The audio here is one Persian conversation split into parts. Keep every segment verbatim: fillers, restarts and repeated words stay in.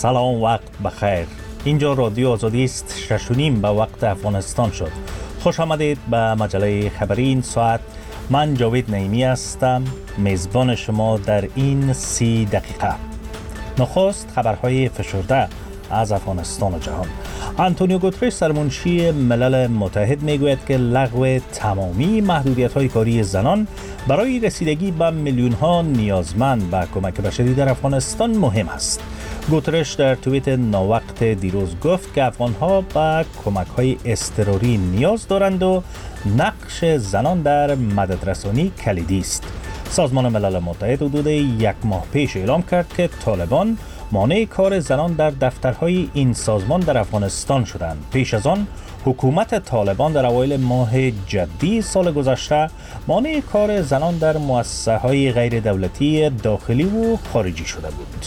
سلام، وقت بخیر. اینجا رادیو آزادی است. شش و نیم به وقت افغانستان شد. خوش آمدید به مجله خبری این ساعت. من جاوید نعیمی هستم، میزبان شما در این سی دقیقه. نخست خبرهای فشرده از افغانستان و جهان. آنتونیو گوترش سرمنشی ملل متحد میگوید که لغو تمامی محدودیت‌های کاری زنان برای رسیدگی به میلیون‌ها نیازمند به کمک بشری در افغانستان مهم است. گوترش در توییت ناوقت دیروز گفت که افغان‌ها به کمک‌های اضطراری نیاز دارند و نقش زنان در مددرسانی کلیدی است. سازمان ملل متحد حدود یک ماه پیش اعلام کرد که طالبان مانع کار زنان در دفترهای این سازمان در افغانستان شدند. پیش از آن حکومت طالبان در اوایل ماه جدی سال گذشته مانع کار زنان در مؤسسه‌های غیر دولتی داخلی و خارجی شده بود.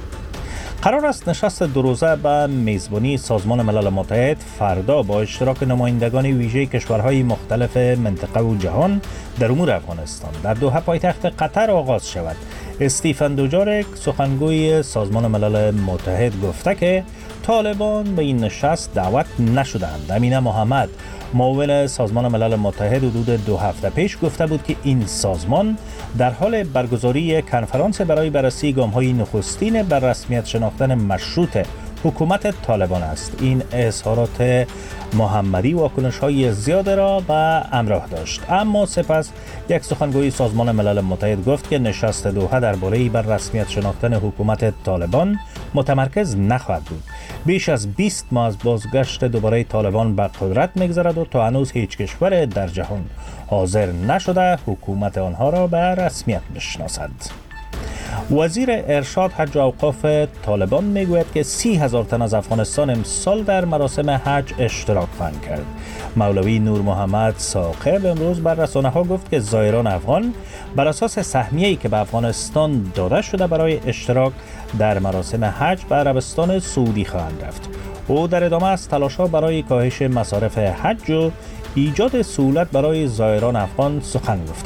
قرار است نشست دو روزه به میزبانی سازمان ملل متحد فردا با اشتراک نمایندگان ویژه کشورهای مختلف منطقه و جهان در امور افغانستان در دوحه پایتخت قطر آغاز شود. استیفن دوجارک سخنگوی سازمان ملل متحد گفته که طالبان به این نشست دعوت نشدند. امینه محمد معاون سازمان ملل متحد حدود دو هفته پیش گفته بود که این سازمان در حال برگزاری کنفرانس برای بررسی گام‌های نخستین بر رسمیت شناختن مشروط حکومت طالبان است. این اظهارات محمدی واکنش‌های زیاد را به همراه داشت، اما سپس یک سخنگوی سازمان ملل متحد گفت که نشست دوحه درباره بر رسمیت شناختن حکومت طالبان متمرکز نخواهد بود. بیش از بیست ماه از بازگشت دوباره طالبان به قدرت می‌گذرد و تا هنوز هیچ کشور در جهان حاضر نشده حکومت آنها را به رسمیت بشناسد. وزیر ارشاد حج و اوقاف طالبان میگوید که سی هزار تن از افغانستان امسال در مراسم حج اشتراک خواهند کرد. مولوی نور محمد ثاقب امروز بر رسانه‌ها گفت که زائران افغان بر اساس سهمیه‌ای که به افغانستان داده شده برای اشتراک در مراسم حج به عربستان سعودی خواهند رفت. او در ادامه از تلاش‌ها برای کاهش مصارف حج و ایجاد سهولت برای زائران افغان سخن گفته.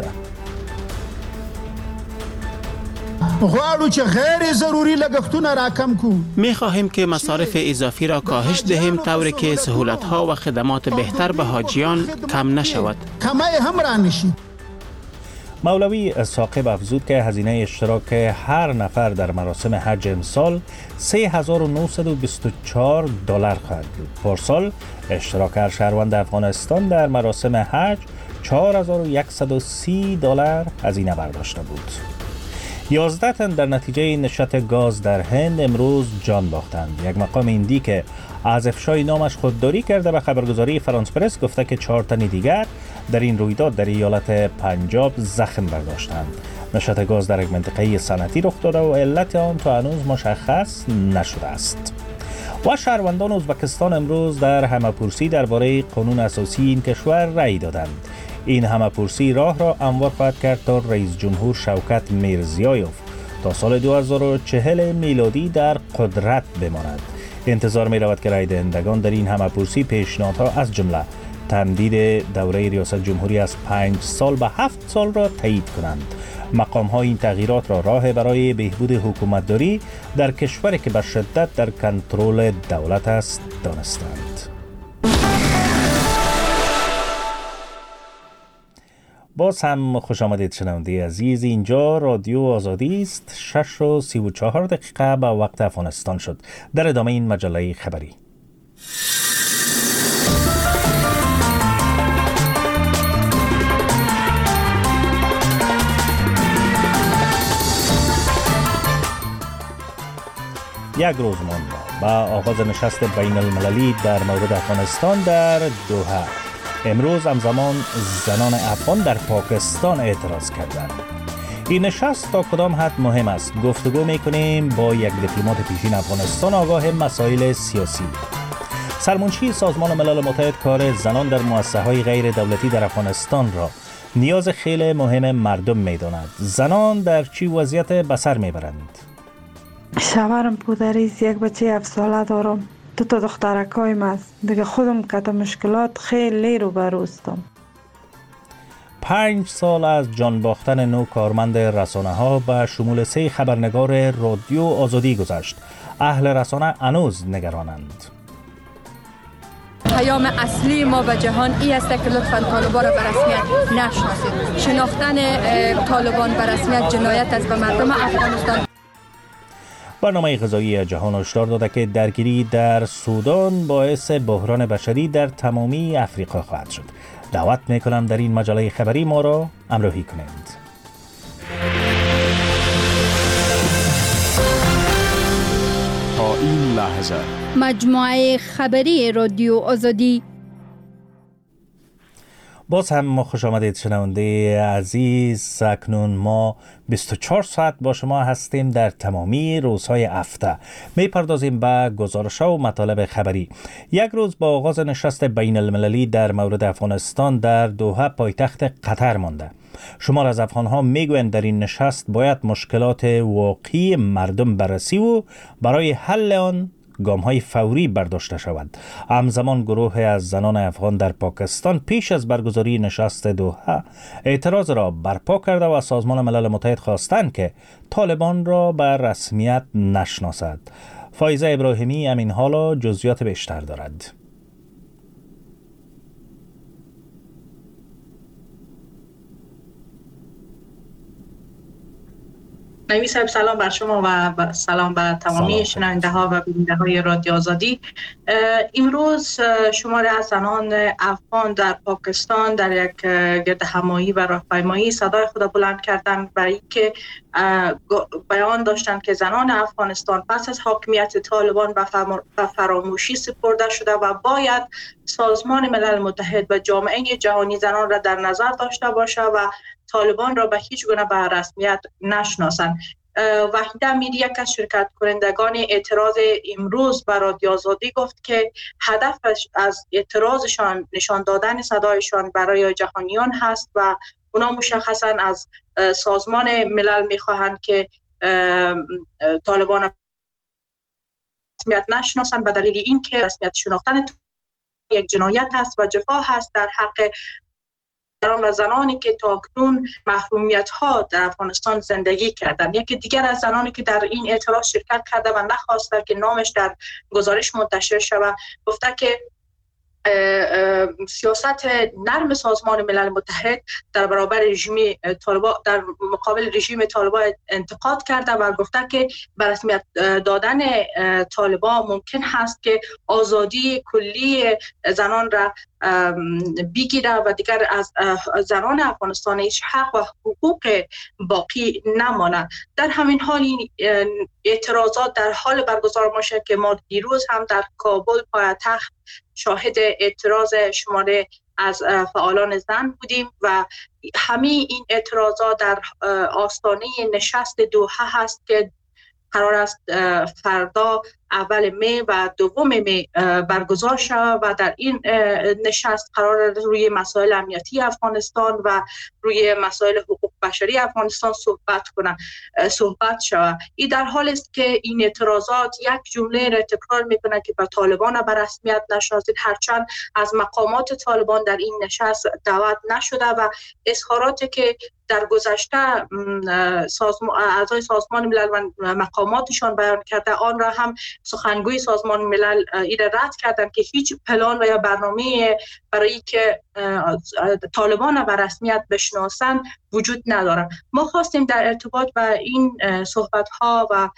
غواړو چې غیر ضروری لګښتونه راکم کو. می خواهیم که مصارف اضافی را کاهش دهیم طوری که سهولت‌ها و خدمات بهتر به حاجیان کم نشود. کمه هم را نشی. مولوی ثاقب افزود که هزینه اشتراک هر نفر در مراسم حج امسال سه هزار و نهصد و بیست و چهار دلار خواهد بود. پارسال اشتراک هر شهروند افغانستان در مراسم حج چهار هزار و صد و سی دلار هزینه برداشته بود. یازده تن در نتیجه نشت گاز در هند امروز جان باختند. یک مقام هندی که از افشای نامش خودداری کرده به خبرگزاری فرانس پرس گفته که چهار تن دیگر در این رویداد در ایالت پنجاب زخم برداشتند. نشت گاز در یک منطقه صنعتی رخ داده و علت آن تا هنوز مشخص نشده است. و شهروندان ازبکستان امروز در همه‌پرسی درباره قانون اساسی این کشور رأی دادند. این همه‌پرسی راه را هموار خواهد کرد تا رئیس جمهور شوکت میرزیایوف تا سال دو هزار و چهل میلادی در قدرت بماند. انتظار می رود که رای دهندگان در این همه‌پرسی پیشنهادها از جمله تمدید دوره ریاست جمهوری از پنج سال به هفت سال را تایید کنند. مقام ها این تغییرات را راه برای بهبود حکومتداری در کشوری که به شدت در کنترل دولت است دانستند. باز هم خوش آمدید شنونده عزیز. اینجا رادیو آزادی است. شش و سی و چهار دقیقه به وقت افغانستان شد. در ادامه این مجله خبری. یک روز مانده با آغاز نشست بین المللی در مورد افغانستان در دوحه. امروز همزمان زنان افغان در پاکستان اعتراض کردند. این نشست تا کدام حد مهم است؟ گفتگو میکنیم با یک دیپلمات پیشین افغانستان آگاه مسائل سیاسی. سرمنشی سازمان ملل متحد کار زنان در مؤسسه‌های غیر دولتی در افغانستان را نیاز خیلی مهم مردم میداند. زنان در چی وضعیت به سر میبرند؟ شوهرم پودریست، یک بچه هفت ساله دارم، دو تا دخترکایم است. دیگه خودم کتا مشکلات خیلی رو بروستم. پنج سال از جان باختن نو کارمند رسانه ها به شمول سه خبرنگار رادیو آزادی گذشت. اهل رسانه هنوز نگرانند. پیام اصلی ما به جهان این است که لطفاً طالبان را به رسمیت نشناسید. شناختن طالبان به رسمیت جنایت است به مردم افغانستان. برنامه غذایی جهان هشدار داده که درگیری در سودان باعث بحران بشری در تمامی افریقا خواهد شد. دعوت میکنم در این مجله خبری ما را همراهی کنید. تا این لحظه مجموعه خبری رادیو آزادی. باز هم خوش آمدید شنونده عزیز. اکنون ما بیست و چهار ساعت با شما هستیم در تمامی روزهای هفته. می پردازیم به گزارش‌ها و مطالب خبری. یک روز با آغاز نشست بین المللی در مورد افغانستان در دوحه پایتخت قطر مانده. شمار از افغان‌ها میگویند در این نشست باید مشکلات واقعی مردم بررسی و برای حل آن گام‌های فوری برداشته شود. همزمان گروه از زنان افغان در پاکستان پیش از برگزاری نشست دوحه اعتراض را برپا کرده و سازمان ملل متحد خواستند که طالبان را به رسمیت نشناسد. فایزه ابراهیمی همین حالا جزئیات بیشتر دارد. نوی صاحب سلام بر شما و سلام بر تمامی شنونده ها و بیننده های رادیو آزادی. امروز شماری از زنان افغان در پاکستان در یک گرد همایی و راهپیمایی صدای خود بلند کردند برای که بیان داشتند که زنان افغانستان پس از حاکمیت طالبان به فراموشی سپرده شده و باید سازمان ملل متحد و جامعه جهانی زنان را در نظر داشته باشه و طالبان را به هیچ گونه به رسمیت نشناسند. وحیده امیری یک از شرکت کنندگان اعتراض امروز بر رادیو آزادی گفت که هدفش از اعتراضشان نشان دادن صدایشان برای جهانیان هست و اونا مشخصا از سازمان ملل میخواهند که طالبان رسمیت نشناسند به دلیل اینکه رسمیت شناختن یک جنایت است و جفا هست در حق و زنانی که تاکنون محرومیت ها در افغانستان زندگی کردند. یکی دیگر از زنانی که در این اعتراض شرکت کرده و نخواسته که نامش در گزارش منتشر شود گفته که سیاست نرم سازمان ملل متحد در برابر رژیم طالبان در مقابل رژیم طالبان انتقاد کرده و گفته که به رسمیت دادن طالبان ممکن هست که آزادی کلی زنان را بگیره و دیگر از زنان افغانستان هیچ حق و حقوق باقی نمانه. در همین حال این اعتراضات در حال برگزار باشه که ما دیروز هم در کابل پایتخت شاهد اعتراض شماره از فعالان زن بودیم و همه این اعتراضات در آستانه نشست دوحه هست که قرار است فردا اول می و دوم می برگزار شود و در این نشست قرار روی مسائل امنیتی افغانستان و روی مسائل حقوق بشری افغانستان صحبت کنند صحبت شود. این در حال است که این اعتراضات یک جمله را تکرار میکنه که به طالبان به رسمیت نشناسید، هرچند از مقامات طالبان در این نشست دعوت نشده و اظهاراتی که در گذشته سازمان اعضای سازمان ملل و مقاماتشان بیان کرده آن را هم سخنگوی سازمان ملل ایره رد کردند که هیچ پلان و یا برنامه برای که طالبان به رسمیت بشناسند وجود ندارد. ما خواستیم در ارتباط با این صحبت ها و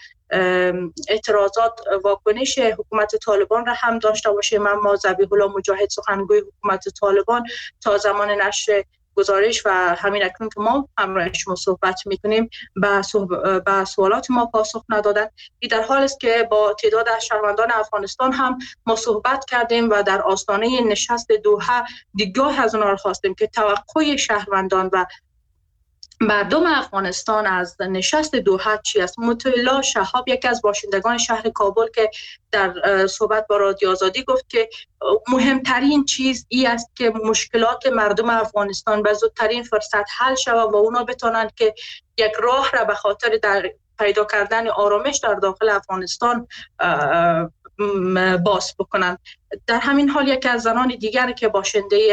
اعتراضات واکنش حکومت طالبان را هم داشته باشیم. اما ذبیح الله مجاهد سخنگوی حکومت طالبان تا زمان نشر گزارش و همین اکنون که ما همراه شما صحبت میکنیم به صحب... به سوالات ما پاسخ ندادن. این در حال است که با تعداد از شهروندان افغانستان هم ما صحبت کردیم و در آستانه نشست دوحه دیدگاه از اونها خواستیم که توقع شهروندان و مردم افغانستان از نشست دوحه چی است. مطلع شهاب یکی از باشندگان شهر کابل که در صحبت با رادیو آزادی گفت که مهمترین چیز ای است که مشکلات مردم افغانستان به زودترین فرصت حل شود و اونا بتونند که یک راه را به خاطر در پیدا کردن آرامش در داخل افغانستان باز بکنند. در همین حال یکی از زنان دیگر که باشنده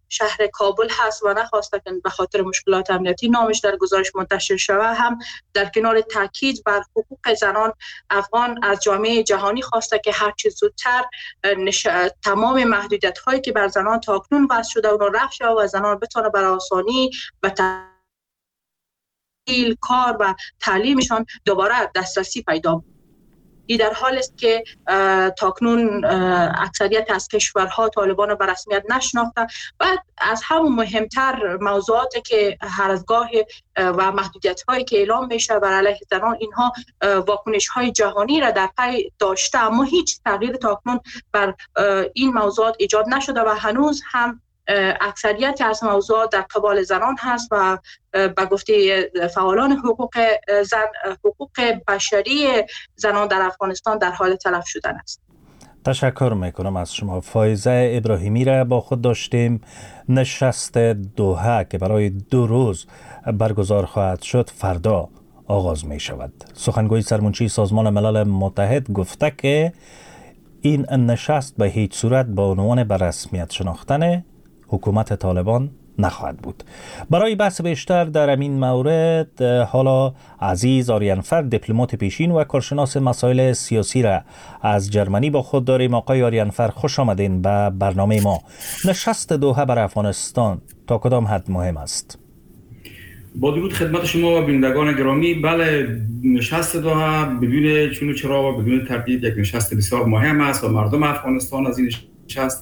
شهر کابل هست و نخواسته که به خاطر مشکلات امنیتی نامش در گزارش منتشر شود، هم در کنار تاکید بر حقوق زنان افغان از جامعه جهانی خواسته که هر چه زودتر نش... تمام محدودیت هایی که بر زنان تاکنون وضع شده اون رفع شود و زنان بتونه بر آسانی و تحصیل، کار و تعلیمشان دوباره دسترسی پیدا. این در حال است که تاکنون اکثریت از کشورها طالبان به رسمیت نشناخته و از همون مهمتر موضوعاتی که هر از گاه و محدودیت هایی که اعلام میشه بر علیه زنان، اینها واکنش های جهانی را در پی داشته، اما هیچ تغییر تاکنون بر این موضوعات ایجاد نشده و هنوز هم اکثریت از موضوعات در قبال زنان هست و به گفته فعالان حقوق زن، حقوق بشری زنان در افغانستان در حال تلف شدن است. تشکر میکنم از شما. فایزه ابراهیمی را با خود داشتیم. نشست دوحه که برای دو روز برگزار خواهد شد فردا آغاز می شود. سخنگوی سرمنشی سازمان ملل متحد گفته که این نشست به هیچ صورت با عنوان به رسمیت شناختن حکومت طالبان نخواهد بود. برای بحث بیشتر در این مورد حالا عزیز آریانفر، دیپلمات پیشین و کارشناس مسائل سیاسی را از جرمنی با خود داریم. آقای آریانفر، خوش آمدین به برنامه ما. نشست دوحه بر افغانستان تا کدام حد مهم است؟ با درود خدمت شما و بینندگان گرامی. بله، نشست دوحه بدون چون و چرا و بدون تردید یک نشست بسیار مهم است و مردم افغانستان از این نشست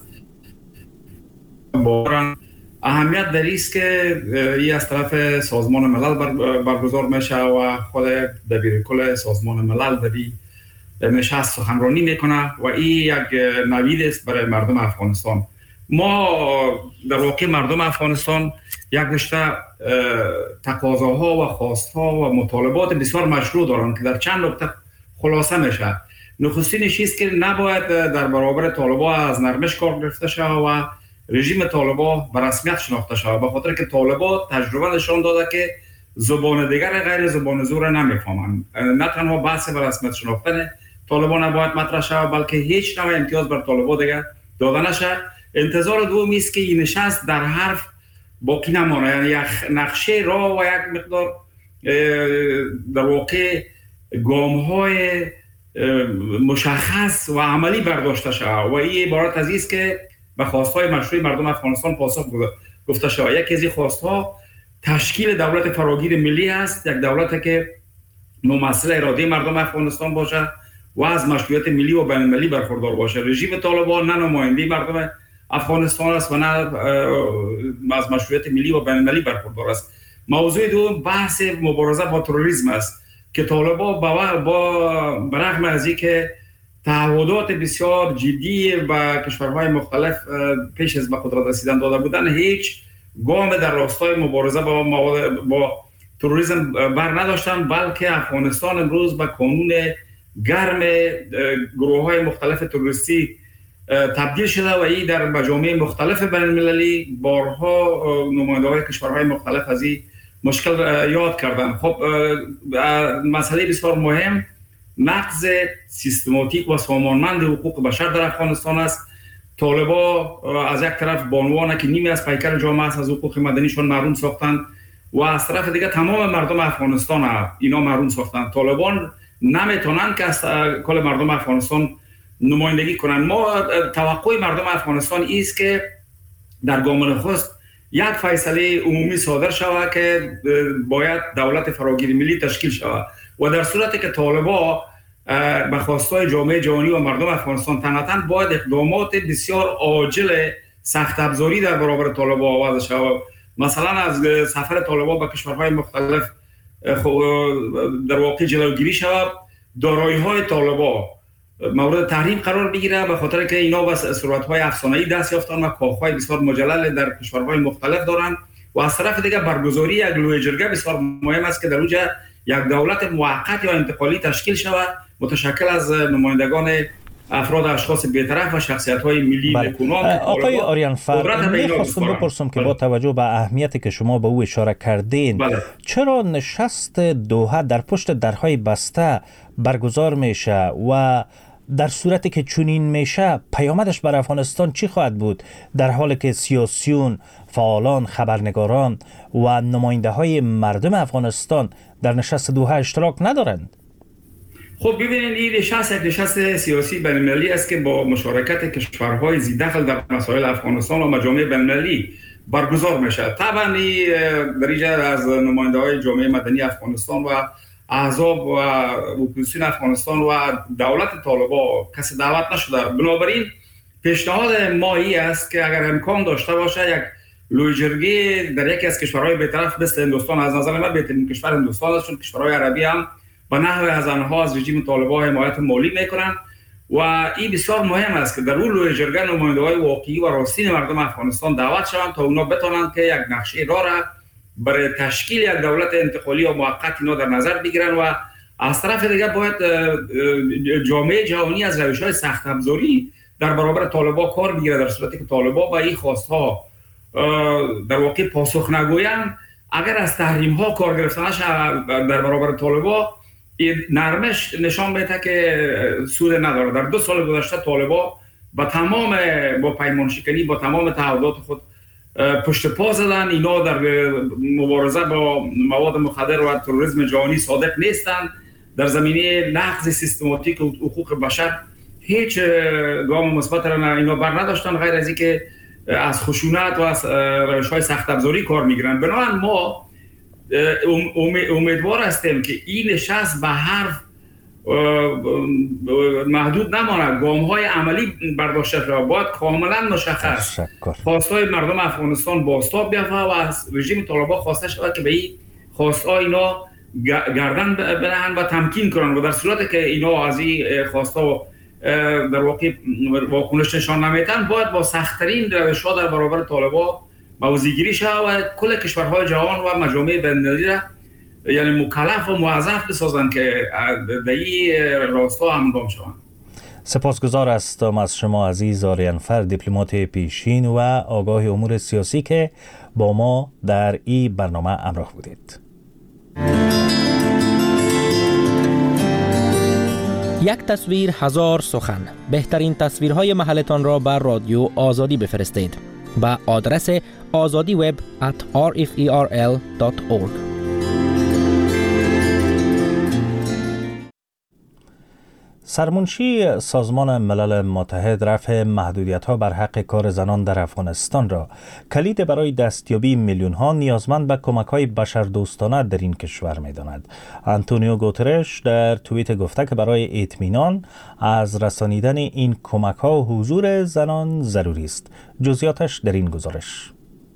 بارن اهمیت داری است که این از طرف سازمان ملل برگزار میشه و خود دبیر کل سازمان ملل در این نشست سخنرانی میکنه و این یک نوید است برای مردم افغانستان. ما در واقع مردم افغانستان یک رشته تقاضاها و خواستها و مطالبات بسیار مشروع دارند که در چند نکته خلاصه میشه. نخستینش است که نباید در برابر طالبان از نرمش کار گرفته شود و رژیم طالبان به رسمیت شناخته شود، به خاطر که طالبان تجربه نشان داده که زبان دیگر غیر زبان زور نمیفهمند. نه تنها بحث به رسمیت شناختن طالبان نباید مطرح شود، بلکه هیچ نوع امتیاز بر طالبان دیگر داده نشود. انتظار دومی است که این نشست در حرف باقی نمانه، یعنی یک نقشه راه و یک مقدار در واقع گام‌های مشخص و عملی برداشته شود و این عبارت از است که به خواست‌های مشروع مردم افغانستان پاسخ گفته شود. یکی از این خواست‌ها تشکیل دولت فراگیر ملی است، یک دولتی که ممثل اراده مردم افغانستان باشه و از مشروعیت ملی و بین‌المللی برخوردار باشه. رژیم طالبان نه نماینده مردم افغانستان است و نه از مشروعیت ملی و بین‌المللی برخوردار است. موضوع دوم بحث مبارزه با تروریسم است که طالبان با با برغم از اینکه تعهدات بسیار جدی و کشورهای مختلف پیش از به قدرت رسیدن داده بودن، هیچ گام در راستای مبارزه با با تروریسم بر نداشتن، بلکه افغانستان امروز به کانون گرم گروه‌های مختلف تروریستی تبدیل شده و این در مجامع مختلف بین المللی بارها نماینده‌های کشورهای مختلف از این مشکل یاد کردن. خب مسئله بسیار مهم نقض سیستماتیک و سامانمند حقوق بشر در افغانستان است. طالبان از یک طرف بانوانه که نیمی از پیکر جامعه است از حقوق مدنیشون محروم ساختن و از طرف دیگه تمام مردم افغانستان اینا محروم ساختن. طالبان نمیتونن که از کل مردم افغانستان نمایندگی کنن. ما توقع مردم افغانستان است که در گام نخست یک فیصله عمومی صادر شود که باید دولت فراگیر ملی تشکیل شود و در صورتی که طالبان به خواستای جامعه جهانی و مردم افغانستان تنتن باید اقدامات بسیار عاجل سخت افزاری در برابر طالبان آوازه شود. مثلا از سفر طالبان به کشورهای مختلف در واقع جلوگیری شود، دارایی‌های طالبان مورد تحریم قرار بگیره به خاطر که اینا به صورت‌های افسانه‌ای دست یافتن و کاخ‌های بسیار مجلل در کشورهای مختلف دارند و از طرف دیگه برگزاری یک لوی جرگه بسیار مهم است که در اونجا یک دولت موقت یا انتقالی تشکیل شود متشکل از نمایندگان افراد اشخاص بی‌طرف و شخصیت‌های ملی نکونام. آقای آریانفر، می‌خواستم بپرسم که با توجه به اهمیتی که شما به او اشاره کردین، بله. چرا نشست دوحه در پشت درهای بسته برگزار میشه و در صورتی که چنین میشه پیامدش بر افغانستان چی خواهد بود در حالی که سیاسیون، فعالان، خبرنگاران و نماینده های مردم افغانستان در نشست دوحه اشتراک ندارند؟ خب ببینید این نشست یک نشست سیاسی بین‌المللی است که با مشارکت کشورهای ذی دخل در مسائل افغانستان و مجامع بین‌المللی برگزار میشه. طبعا این دریجه از نماینده های جامعه مدنی افغانستان و احزاب و اپوزیسیون افغانستان و دولت طالبان کسی دعوت نشده. بنابراین پیشنهاد ما این است که اگر امکان داشته باشه یک لویجرگی در یکی از کشورهای بی‌طرف مثل هندوستان، از نظر من بهترین کشور هندوستان است، چون کشورهای عربی هم به نحو از آنها از رژیم طالبان حمایت مالی میکنن و این بسیار مهم است که در اون لویجرگی نماینده‌های واقعی و راستین مردم افغانستان دعوت شوند تا اونا بتونن که یک نقشه راه را برای تشکیل یک دولت انتقالی و موقت اینا در نظر بگیرن و از طرف دیگه باید جامعه جهانی از روش‌های سخت افزاری در برابر طالبان کار بگیره، در صورتی که طالبان با این خواست‌ها در واقع پاسخ نگویند. اگر از تحریم‌ها کار گرفتنش در برابر طالبان نرمش نشان میده که سود نداره. در دو سال گذشته طالبان با تمام با پیمان شکنی با تمام تعهدات خود پشت پا زدن. اینا در مبارزه با مواد مخدر و تروریسم جهانی صادق نیستند. در زمینه نقض سیستماتیک حقوق بشر هیچ گام مثبت را اینا بر نداشتن، غیر از اینکه از خشونت و از روش‌های سخت افزاری کار میگیرن. بنابراین ما امیدوار هستیم که این نشست به حرف محدود نماند، گام‌های عملی برداشته شود. باید کاملا مشخص خواست‌های مردم افغانستان بازتاب بیافته و از رژیم طالبان خواسته شود که به این خواست‌ها اینا گردن بدهند و تمکین کنند و در صورتی که اینا از این خواست‌ها در واقع واکنش نشان نمیدن باید با سخت‌ترین روش‌ها در برابر طالبان موضع‌گیری شود و کل کشورهای جهان و مجامع بین‌المللی را یعنی مکلف و موظف بسازند که در این راستا همگام شوند. سپاسگزار هستم از شما عزیز آریانفر، دیپلمات پیشین و آگاه امور سیاسی که با ما در این برنامه همراه بودید. یک تصویر هزار سخن. بهترین تصویرهای محلتان را بر رادیو آزادی بفرستید با آدرس آزادی وب ات آر اف ای آر ال دات اورگ. سرمنشی سازمان ملل متحد رفع محدودیت‌ها بر حق کار زنان در افغانستان را کلید برای دستیابی میلیون‌ها نیازمند به کمک‌های بشردوستانه در این کشور می‌داند. آنتونیو گوترش در توییت گفته که برای اطمینان از رسانیدن این کمک‌ها حضور زنان ضروری است. جزئیاتش در این گزارش.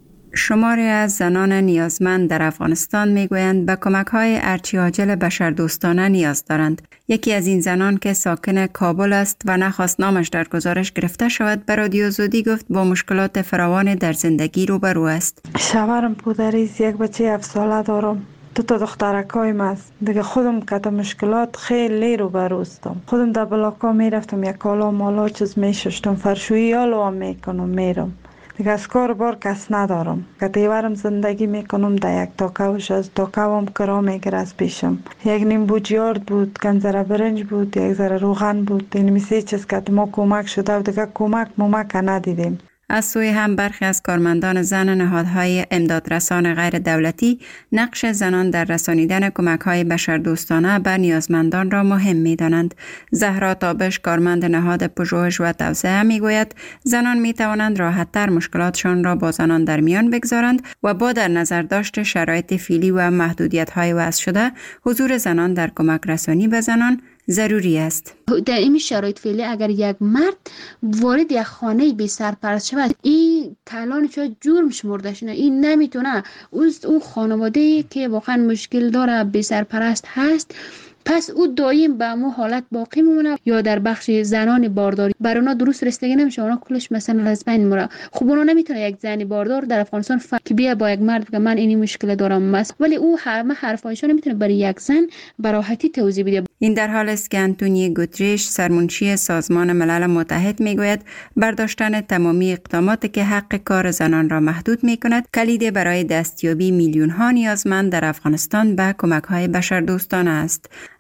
شماری از زنان نیازمند در افغانستان میگویند به کمک‌های ارچی عاجل بشردوستانه نیاز دارند. یکی از این زنان که ساکن کابل است و نخواست نامش در گزارش گرفته شود به رادیو آزادی گفت با مشکلات فراوان در زندگی روبرو است. شوهرم پدریست، یک بچه هفت ساله دارم، دو تا دخترکایم است. دیگه خودم کتا مشکلات خیلی روبروستم. خودم در بلاکا میرفتم یک کالا مالا چیز میششتم، فرشویی آلو هم میکنم میرم. دیگه از کار بار کس ندارم که دیوارم زندگی میکنم در یک تاکوش از تاکوام کرا میگره از پیشم. یک نیم بوجیارد بود، کنزره برنج بود، یک ذره روغن بود. این میسی چیز که ما کمک شده و دیگه کمک ممک ندیدیم. از سوی هم برخی از کارمندان زن نهادهای امدادرسان غیر دولتی نقش زنان در رسانیدن کمک‌های بشردوستانه به نیازمندان را مهم می‌دانند. زهرا تابش کارمند نهاد پژوهش و توسعه می‌گوید زنان می‌توانند راحت‌تر مشکلاتشان را با زنان در میان بگذارند و با در نظر داشت شرایط فعلی و محدودیت‌های وضع شده حضور زنان در کمک رسانی به زنان ضروری است. در این شرایط فعلی اگر یک مرد وارد یک خانه بی سرپرست شود این کلان شاید جرم شمرده شده، این نمیتونه اون خانواده که واقعا مشکل داره بی سرپرست هست پس او دایم به مو حالت باقی میمونه. یا در بخش زنان بارداری بر اونا درست رسیدگی نمیشه، اونا کلش مثلا لزبین میمونه. خب اونا نمیتونه یک زنی باردار در افغانستان ف... که بیا با یک مرد بگه من اینی مشکل دارم مس، ولی او همه حرفایشو نمیتونه برای یک زن به راحتی توضیح بده. این در حال است که آنتونیو گوترش سرمنشی سازمان ملل متحد میگوید برداشتن تمامی اقداماتی که حق کار زنان را محدود میکند کلید برای دستیابی میلیون ها نیازمند در افغانستان به کمک های بشردوستانه است.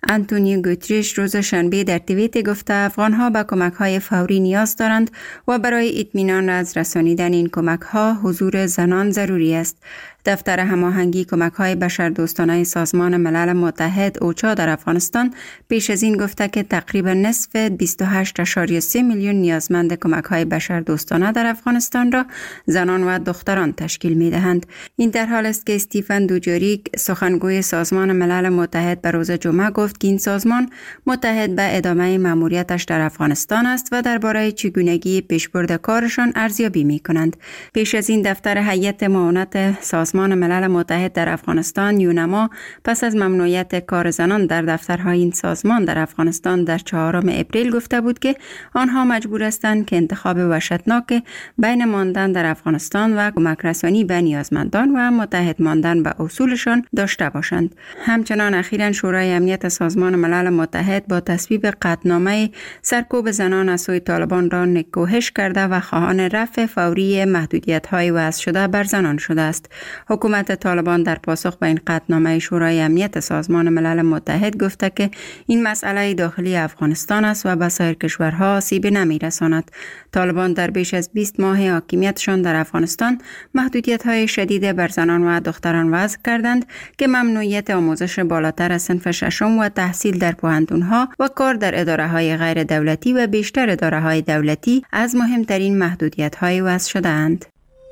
انتونیو گوتریش روز شنبه در توییت گفته افغان‌ها به کمک‌های فوری نیاز دارند و برای اطمینان از رسانیدن این کمک‌ها حضور زنان ضروری است. دفتر هماهنگی کمک‌های بشردوستانه سازمان ملل متحد اوچا در افغانستان پیش از این گفته که تقریبا نصف بیست و هشت اشاریه سه میلیون نیازمند کمک‌های بشردوستانه در افغانستان را زنان و دختران تشکیل می‌دهند. این در حال است که استیفن دوجاریک سخنگوی سازمان ملل متحد به روز جمعه گفت که این سازمان متحد به ادامه مأموریتش در افغانستان است و درباره چگونگی پیشبرد کارشان ارزیابی می‌کنند. پیش از این دفتر هیئت معاونت سازمان ملل متحد در افغانستان یونما پس از ممنوعیت کار زنان در دفترهای این سازمان در افغانستان در چهارم اپریل گفته بود که آنها مجبور هستند که انتخاب وحشتناک بین ماندن در افغانستان و کمک رسانی به نیازمندان و متحد ماندن به اصولشان داشته باشند. همچنان اخیراً شورای امنیت سازمان ملل متحد با تصویب قطعنامه سرکوب زنان از سوی طالبان را نکوهش کرده و خواهان رفع فوری محدودیت‌های وضع شده بر زنان شده است. حکومت طالبان در پاسخ به این قطعنامه شورای امنیت سازمان ملل متحد گفته که این مسئله داخلی افغانستان است و به سایر کشورها آسیب نمی‌رساند. طالبان در بیش از بیست ماه حاکمیتشان در افغانستان محدودیت‌های شدید بر زنان و دختران وضع کردند که ممنوعیت آموزش بالاتر از صنف ششم و تحصیل در پوهنتون‌ها و کار در اداره‌های غیر دولتی و بیشتر اداره‌های دولتی از مهمترین محدودیت‌های وضع شده‌اند.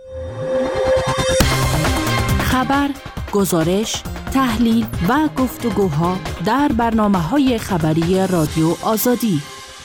خبر، گزارش، تحلیل و گفتگوها در برنامه‌های خبری رادیو آزادی.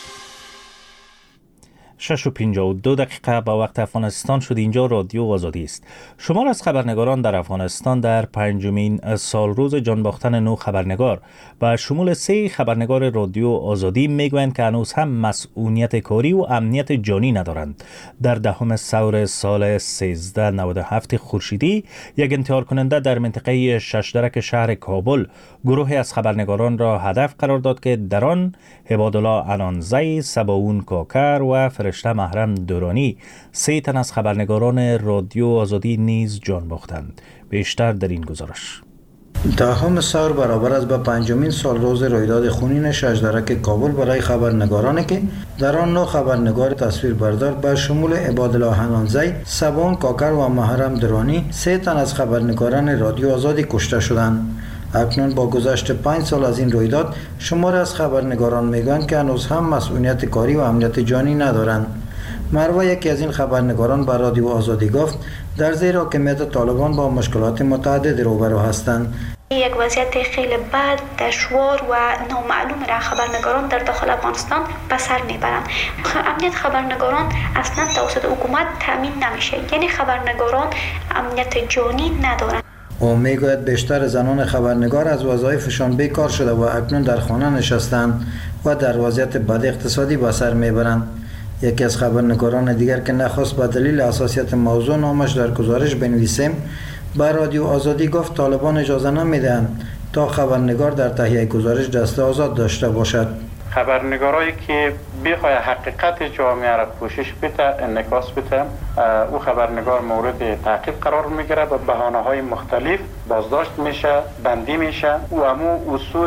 شش و پنجاه و دو دقیقه با وقت افغانستان شد. اینجا رادیو آزادی است. شمار از خبرنگاران در افغانستان در پنجمین سال روز جان باختن نو خبرنگار و شمول سه خبرنگار رادیو آزادی میگویند که هنوز هم مسئولیت کاری و امنیت جانی ندارند. در دهم سور سال سیزده نود و هفت خورشیدی یک انتحار کننده در منطقه ششدرک شهر کابل گروهی از خبرنگاران را هدف قرار داد که در آن عبادالله انانزی، سباون کاکر و فرشته محرم دورانی سه تن از خبرنگاران رادیو آزادی نیز جان باختند. بیشتر در این گزارش. دهم سال برابر است با پنجمین سال روز رویداد خونین ششدرک کابل برای خبرنگارانی که در آن نو خبرنگار تصویربردار به شمول عبادالله انانزی، سباون کاکر و محرم دورانی سه تن از خبرنگاران رادیو آزادی کشته شدند. اکنون با گذشت پنج سال از این رویداد شمار از خبرنگاران میگویند که هنوز هم مسئولیت کاری و امنیت جانی ندارند. مروه یکی از این خبرنگاران به رادیو آزادی گفت در زیر حاکمیت طالبان با مشکلات متعدد روبرو هستند. یک وضعیت خیلی بد، دشوار و نامعلوم را خبرنگاران در داخل افغانستان به سر میبرند. امنیت خبرنگاران اصلا توسط حکومت تامین نمیشه، یعنی خبرنگاران امنیت جانی ندارند. او میگوید بیشتر زنان خبرنگار از وظایفشان بیکار شده و اکنون در خانه نشستند و در وضعیت بد اقتصادی به سر میبرند. یکی از خبرنگاران دیگر که نخواست به دلیل حساسیت موضوع نامش در گزارش بنویسیم به رادیو آزادی گفت طالبان اجازه نمیدهند تا خبرنگار در تهیه گزارش دست آزاد داشته باشد. خبرنگارایی که بخواه حقیقت جامعه را پوشش بده، انعکاس بده، او خبرنگار مورد تعقیب قرار میگیره، به بهانه‌های مختلف بازداشت میشه، بندی میشه و امو اصول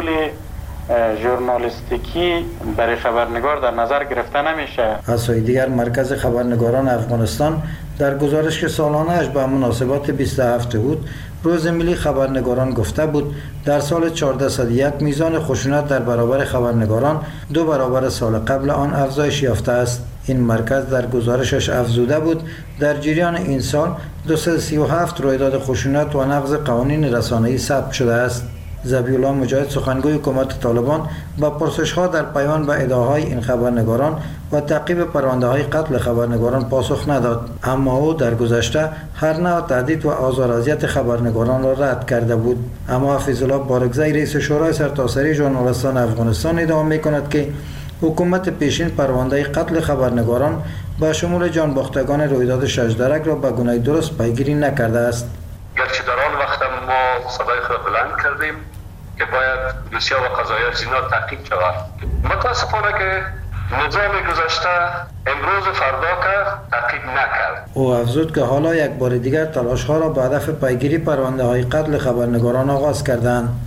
ژورنالیستیکی برای خبرنگار در نظر گرفته نمیشه. از سوی دیگر مرکز خبرنگاران افغانستان در گزارش که سالانه اش به مناسبات بیست و هفت بود روز ملی خبرنگاران گفته بود در سال چهارصد و یک میزان خشونت در برابر خبرنگاران دو برابر سال قبل آن افزایش یافته است. این مرکز در گزارشش افزوده بود در جریان این سال دویست و سی و هفت رویداد خشونت و نقض قوانین رسانه‌ای ثبت شده است. ذبیحالله مجاهد سخنگوی حکومت طالبان با پرسش‌ها در پیوند به ادعاهای این خبرنگاران و تعقیب پرونده‌های قتل خبرنگاران پاسخ نداد، اما او در گذشته هر نوع تهدید و آزار و اذیت خبرنگاران را رد کرده بود. اما حفیظالله بارکزی رئیس شورای سرتاسری ژورنالیستان افغانستان ادعا می‌کند که حکومت پیشین پرونده قتل خبرنگاران با شمول جان باختگان رویداد ششدرک را به گونه درست پیگیری نکرده است. گرچه در آن وقت ما صدای خود بلند کردیم که باید روسیه و قضایای زینا تعقیب شود. متاسفانه که نظام گذشته امروز فردا که تعقیب نکرد. او افزود که حالا یک بار دیگر تلاش ها را به هدف پیگیری پرونده های قتل خبرنگاران آغاز کردند.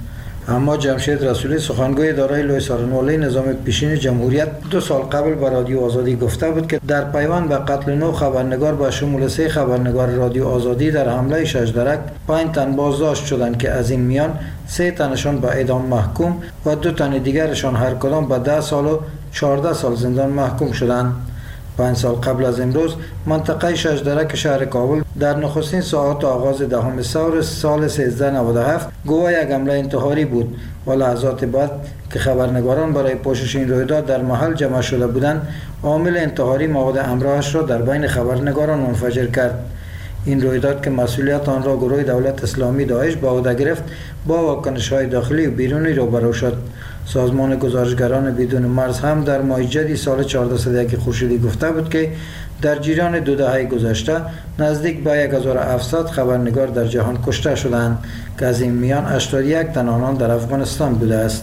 اما جمشید رسولی سخنگوی اداره لوی سارنوالی نظام پیشین جمهوریت دو سال قبل به رادیو آزادی گفته بود که در پیوند به قتل نو خبرنگار به شمول سه خبرنگار رادیو آزادی در حمله شجدرک پنج تن بازداشت شدند که از این میان سه تنشان به اعدام محکوم و دو تن دیگرشان هر کدام به ده سال و چهارده سال زندان محکوم شدند. پنج سال قبل از امروز منطقه شجدرک شهر کابل در نخستین ساعات آغاز دهم سال سال سیزده نود و هفت گواه یک حمله انتحاری بود و لحظات بعد که خبرنگاران برای پوشش این رویداد در محل جمع شده بودند، عامل انتحاری مواد همراهش را در بین خبرنگاران منفجر کرد. این رویداد که مسئولیت آن را گروه دولت اسلامی داعش به عهده گرفت با واکنش‌های داخلی و بیرونی روبرو شد. سازمان گزارشگران بدون مرز هم در ماه جدی سال چهارده صد و یک خورشیدی گفته بود که در جریان دو دهه گذشته نزدیک به هزار و هفتصد خبرنگار در جهان کشته شدند که از این میان هشتاد و یک تن آنان در افغانستان بوده است.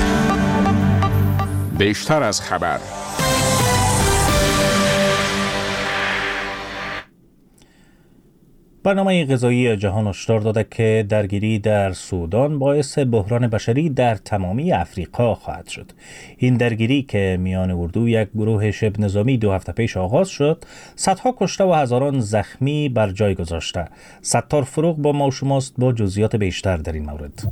بیشتر از خبر. برنامه غذایی جهان هشدار داده که درگیری در سودان باعث بحران بشری در تمامی افریقا خواهد شد. این درگیری که میان اردو یک گروه شبه نظامی دو هفته پیش آغاز شد، صدها کشته و هزاران زخمی بر جای گذاشته. ستار فروغ با ما و شماست با جزئیات بیشتر در این مورد.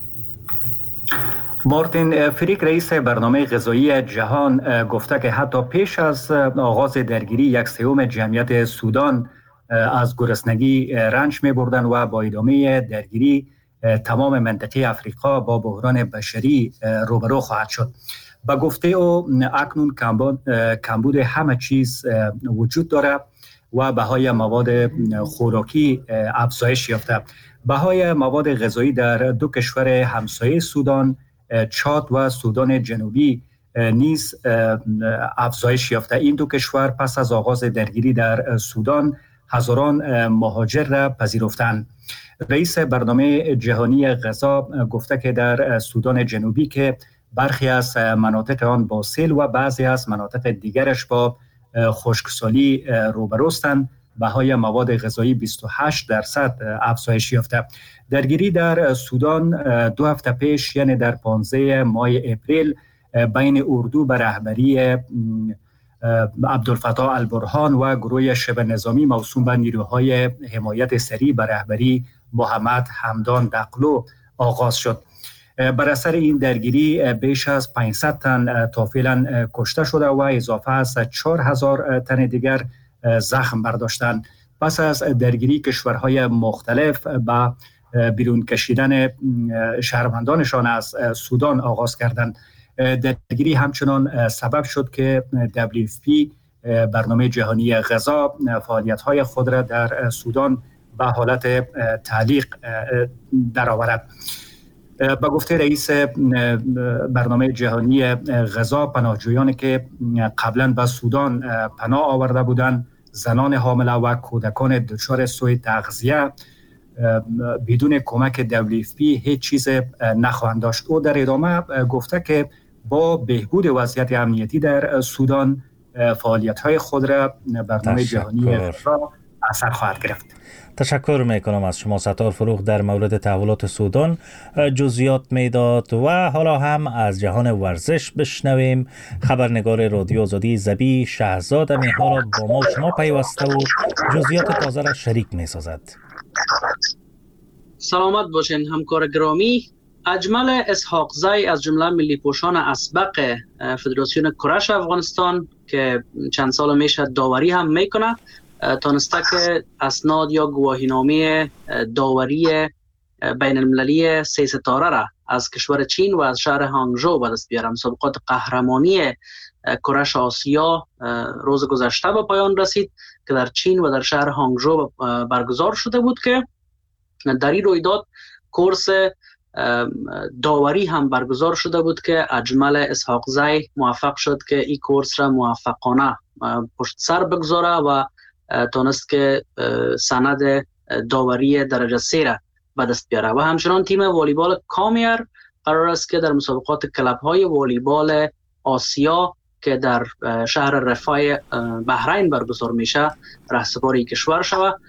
مارتین فریک رئیس برنامه غذایی جهان گفته که حتی پیش از آغاز درگیری یک سوم جمعیت سودان از گرسنگی رنج می بردن و با ادامه درگیری تمام منطقه افریقا با بحران بشری روبرو خواهد شد. با گفته او اکنون کمبود همه چیز وجود داره و بهای مواد خوراکی افزایش یافته. بهای مواد غذایی در دو کشور همسایه سودان، چاد و سودان جنوبی نیز افزایش یافته. این دو کشور پس از آغاز درگیری در سودان هزاران مهاجر را پذیرفتند. رئیس برنامه جهانی غذا گفته که در سودان جنوبی که برخی از مناطق آن با سیل و بعضی از مناطق دیگرش با خشکسالی روبروستند، بهای مواد غذایی بیست و هشت درصد افزایش یافته. درگیری در سودان دو هفته پیش یعنی در پانزده ماه اپریل بین اردو به رهبری عبدالفتاح البرهان و گروه شبه نظامی موسوم به نیروهای حمایت سریع به رهبری محمد حمدان دقلو آغاز شد. بر اثر این درگیری بیش از پانصد تن تا فعلا کشته شده و اضافه از چهار هزار تن دیگر زخم برداشتند. پس از درگیری کشورهای مختلف با بیرون کشیدن شهروندانشان از سودان آغاز کردند. درگیری همچنان سبب شد که دبلیو اف پی برنامه جهانی غذا فعالیت‌های خود را در سودان به حالت تعلیق درآورد. با گفته رئیس برنامه جهانی غذا، پناهجویانی که قبلا به سودان پناه آورده بودند، زنان حامله و کودکان دچار سوء تغذیه بدون کمک دبلیو اف پی هیچ چیز نخواهند داشت. او در ادامه گفته که با بهبود وضعیت امنیتی در سودان فعالیت‌های خود را برنامه جهانی غذا اثر خواهد گرفت. تشکر میکنم از شما ستار فروغ. در مورد تحولات سودان جزئیات میداد و حالا هم از جهان ورزش بشنویم. خبرنگار رادیو آزادی زبی شهزاد می حالا با ما و شما پیوسته و جزئیات تازه را شریک میسازد. سلامت باشین همکار گرامی. اجمل اسحاقزی از جمله ملی پوشان اسبق فدراسیون کرش افغانستان که چند سال میشه داوری هم میکنه، تانسته که اسناد یا گواهینامه داوری بین المللی سه ستاره را از کشور چین و از شهر هانگژو به دست بیاره. مسابقات قهرمانی کرش آسیا روز گذشته به پایان رسید که در چین و در شهر هانگژو برگزار شده بود که در این رویداد کورس داوری هم برگزار شده بود که اجمل اسحاقزی موفق شد که این کورس را موفقانه پشت سر بگذاره و تونست که سند داوری درجه سه را به دست بیاره. و همچنان تیم والیبال کامیر قرار است که در مسابقات کلب های والیبال آسیا که در شهر رفاه بحرین برگزار میشه رهسپار کشور شود.